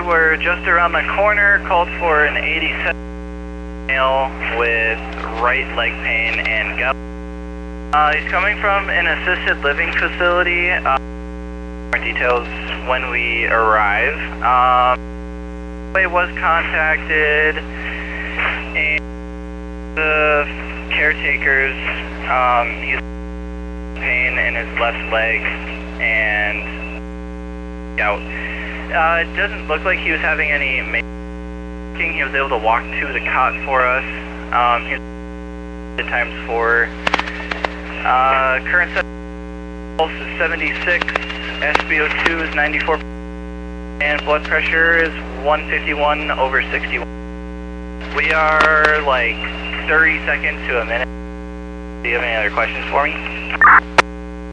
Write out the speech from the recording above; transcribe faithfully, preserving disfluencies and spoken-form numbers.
we're just around the corner, called for an eighty-seven male with right leg pain and gout. Uh, he's coming from an assisted living facility. Uh, more details when we arrive. Um, he was contacted, and the caretakers, um, he's pain in his left leg and gout. Uh, it doesn't look like he was having any making. He was able to walk to the cot for us. Um, he was times four. Uh, current pulse is seventy-six, S p O two is ninety-four, and blood pressure is one fifty-one over sixty-one. We are like thirty seconds to a minute. Do you have any other questions for me?